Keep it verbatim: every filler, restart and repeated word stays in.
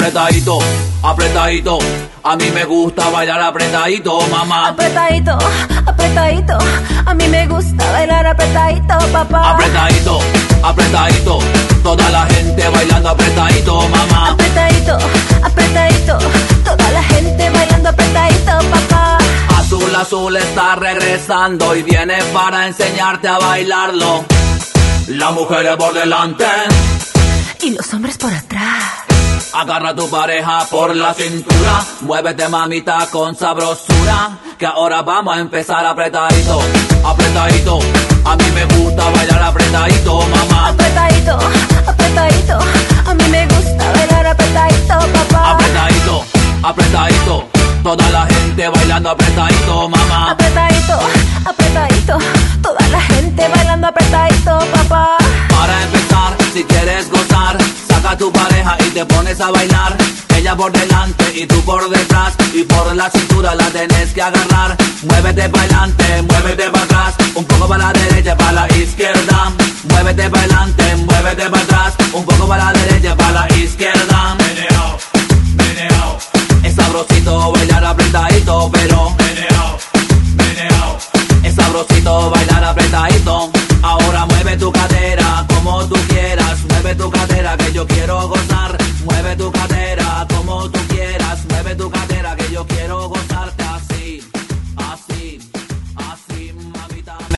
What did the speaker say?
Apretadito, apretadito, a mí me gusta bailar apretadito, mamá. Apretadito, apretadito, a mí me gusta bailar apretadito, papá. Apretadito, apretadito, toda la gente bailando apretadito, mamá. Apretadito, apretadito, toda la gente bailando apretadito, papá. Azul, azul está regresando y viene para enseñarte a bailarlo. Las mujeres por delante y los hombres por atrás. Agarra a tu pareja por la cintura, muévete mamita con sabrosura, que ahora vamos a empezar apretadito, apretadito, a mí me gusta bailar apretadito, mamá. Apretadito, apretadito, a mí me gusta bailar apretadito, papá. Apretadito, apretadito, toda la gente bailando apretadito, mamá. Apretadito, apretadito, toda la gente bailando apretadito, papá. Para empezar, si quieres gozar, saca a tu pareja y te pones a bailar. Ella por delante y tú por detrás, y por la cintura la tenés que agarrar. Muévete para adelante, muévete para atrás, un poco para la derecha, para la izquierda. Muévete para adelante,